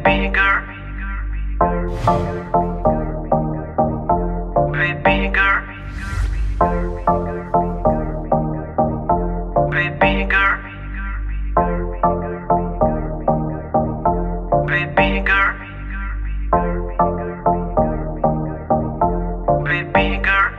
baby girl, baby girl, baby girl, baby girl, baby girl.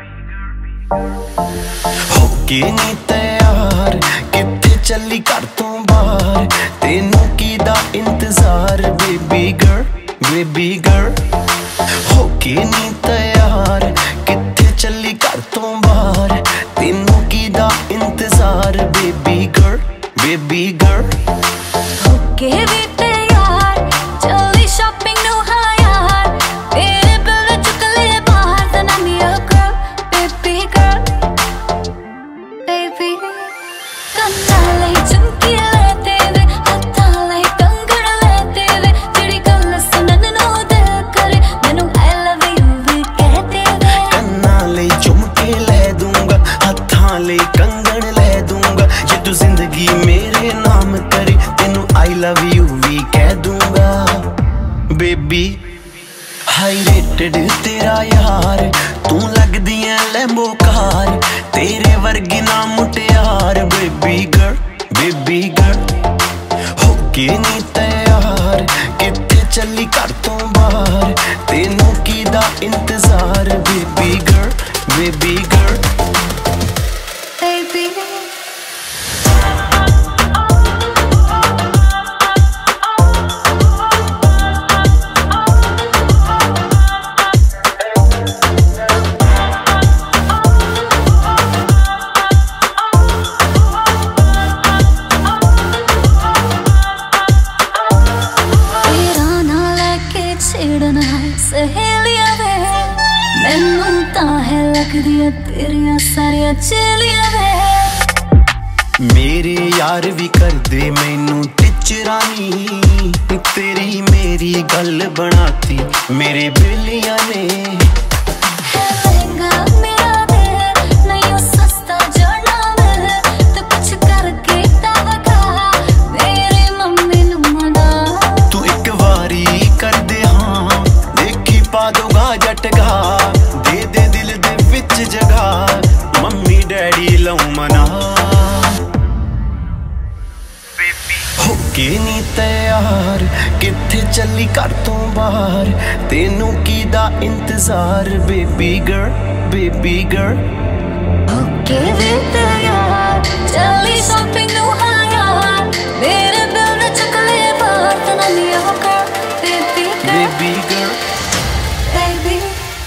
होके नी तैयार कित्थे चली घर तो बाहर, तेनू कीदा इंतजार बेबी गर्ल, बेबी गर्ल। होके नी तैयार कित्थे चली घर तो बाहर, तेनू कीदा इंतजार बेबी गर्ल, बेबी गर्ल। होके भी तैयार चली शॉपिंग नु हाँ यार, तेरे बिल चुक ले बाहर then I'm your girl, baby girl, baby। ਕੰਨਾਂ ਲਈ ਝੁਮਕੀ ਲੈ ਤੇਰੇ, ਹੱਥਾਂ ਲਈ ਕੰਗਣ ਲੈ ਤੇਰੇ, ਜਿਹੜੀ ਗੱਲ ਸੁਣਨ ਨੂੰ ਦਿਲ ਕਰੇ ਮੈਨੂੰ I love you ਵੀ ਕਹਿ ਤੇਰੇ। ਕੰਨਾਂ ਲਈ ਝੁਮਕੇ ਲੈ ਦੂੰਗਾ, ਹੱਥਾਂ ਲਈ ਕੰਗਣ ਲੈ ਦੂੰਗਾ, ਜੇ ਤੂੰ ਜ਼ਿੰਦਗੀ ਮੇਰੇ ਨਾਮ ਕਰੇ ਤੈਨੂੰ I love you ਵੀ ਕਹਿ ਦੂੰਗਾ ਬੇਬੀ। ਹਾਈ ਰੇਟਡ ਤੇਰਾ ਯਾਰ, ਤੂੰ ਲੱਗਦੀ ਐ ਲੈਂਬੋ ਕਾਰ, ਤੇਰੇ ਵਰਗੀ ਨਾ ਮੁਟਿਆਰ ਬੇਬੀ ਗਰਲ, ਬੇਬੀ ਗਰਲ। ਹੋਕੇ ਨੀ ਤੈयार ਕਿੱਥੇ ਚੱਲੀ ਘਰ ਤੋਂ ਬਾਹਰ, ਤੈਨੂੰ ਕੀਦਾ ਇੰਤਜ਼ਾਰ baby girl, baby girl. Baby ਛੇੜਨਾ ਸਹੇਲੀਆਂ ਵੇ, ਮੈਨੂੰ ਤਾਂ ਹੈ ਲੱਗਦੀਆਂ ਤੇਰੀਆਂ ਸਾਰੀਆਂ ਚੇਲੀਆਂ ਵੇ। ਮੇਰੇ ਯਾਰ ਵੀ ਕਰਦੇ ਮੈਨੂੰ ਟਿਚਰਾਨੀ, ਤੇਰੀ ਮੇਰੀ ਗੱਲ ਬਣਾਤੀ ਮੇਰੇ ਬੇਲੀਆਂ ਨੇ। ਲਹਿੰਗਾ ਮੇਰਾ ਦੇ ਨਹੀਂ ਉਹ ਸਸਤਾ ਜੜਨਾ ਵੇ, ਤੂੰ ਕੁਛ ਕਰਕੇ ਤਾਂ ਵਖਾ ਮੇਰੀ ਮੰਮੀ ਨੂੰ ਮਨਾ। ਤੂੰ ਇੱਕ ਵਾਰੀ ਕਰਦੇ ਹਾਂ ਦੇਖੀ ਪਾ ਦੋਗਾ ਜਟਗਾ, ਦੇ ਦੇ ਦਿਲ ਦੇ ਵਿੱਚ ਜਗਾ ਮੰਮੀ ਡੈਡੀ ਲਉ ਮਨਾ। ਹੋਕੇ ਨੀ ਤੈयार ਕਿੱਥੇ ਚੱਲੀ ਘਰ ਤੋਂ ਬਾਹਰ, ਤੈਨੂੰ ਕੀਦਾ ਇੰਤਜ਼ਾਰ ਬੇਬੀ ਗਰਲ, ਬੇਬੀ ਗਰਲ। ਹੋਕੇ ਵੀ ਤੈयार ਚੱਲੀ ਸ਼ਾਪਿੰਗ ਨੂੰ ਹਾਂ ਯਾਰ, ਮੇਰੇ ਬਿਲ ਨੇ ਚੁੱਕ ਲੈ ਬਾਹਰ then I'm your girl, baby girl, baby girl, baby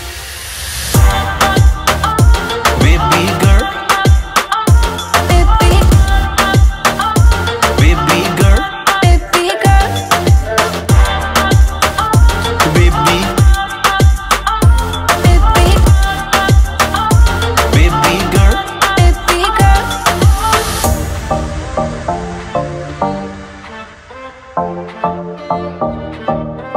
baby girl, baby baby girl, baby girl, baby, baby baby girl. baby girl।